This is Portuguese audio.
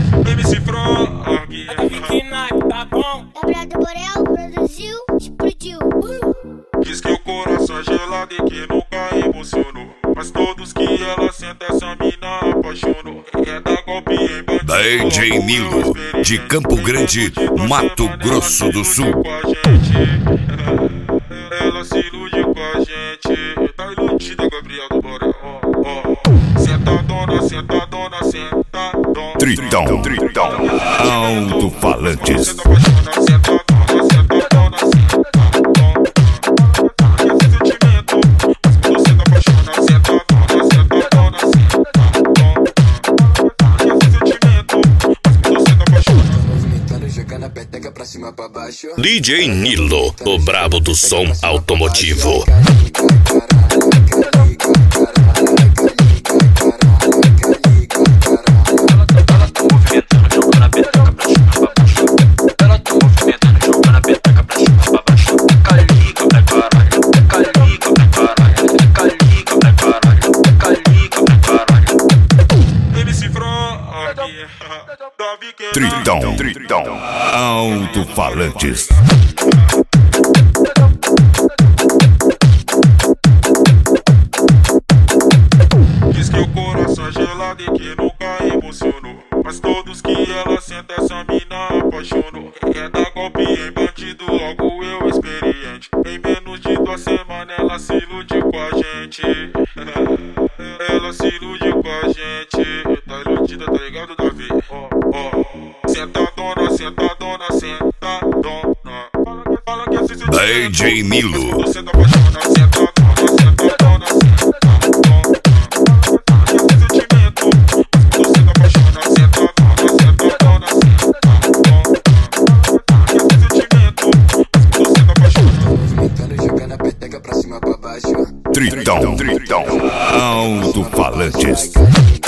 MC Frog. Tá bom? Gabriel Borel produziu, explodiu. Diz que o coração é gelado e que nunca emocionou. Mas todos que ela senta, essa mina apaixonou. Quer dar golpe em bandido, DJ Nilo, de Campo Grande, Mato Grosso do Sul. Ela se ilude com a gente. Tá iludida, Gabriel do Borel. Sentadona, sentadona, sentadona. Tritão, alto-falantes. DJ Nilo, o brabo do som automotivo. Tritão, alto-falantes. Diz que o coração é gelado e que nunca emocionou. Mas todos que ela senta, essa mina apaixonou. Quer dar golpe em bandido, logo eu experiente. Em menos de 2 semanas ela se ilude com a gente. Ela se ilude com a gente. Tá iludida, tá ligado, Davi? Sentadona, sentadona, sentadona. Fala que assiste o DJ Nilo. Você tá apaixonada, sentadona, sentadona, sentadona. Esse sentimento, você tá apaixonada, sentadona, sentadona, sentadona. Esse sentimento, você tá apaixonada. Movimentando, jogando a peteca pra cima, pra baixo. Tritão, alto-falantes.